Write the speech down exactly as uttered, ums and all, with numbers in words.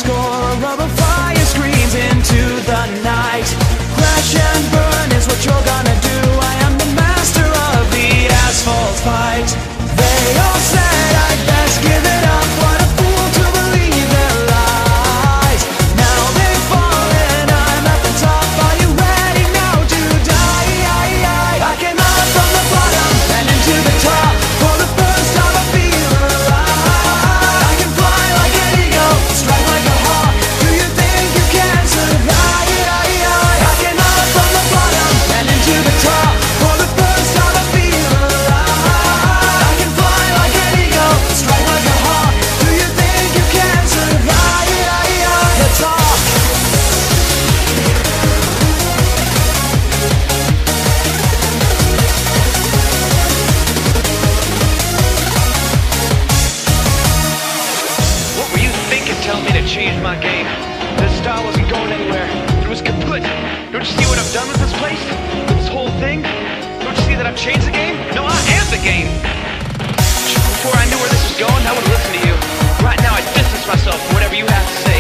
score, a rubber fire screams into the night. Crash and burn is what you're gonna do. I am the master of the asphalt fight. They all said I'd best give it up. What a fool to believe their lies. Now they've fallen, I'm at the top. Are you ready now to die? I came out from the bottom and into the top. For the first time I feel alive. I can fly like an eagle, strike like a hawk. Do you think you can survive? I came out from the bottom and into the top. For the first time I feel alive. I can fly like an eagle, strike like a hawk. Do you think you can survive? The talk. What were you thinking telling me to change my game? This style wasn't going anywhere. It was kaput. Don't you see what I've done with this place? With this whole thing? Don't you see that I've changed the game? No, I am the game. Before I knew where this was going, I would listen to you. Right now I distance myself from whatever you have to say.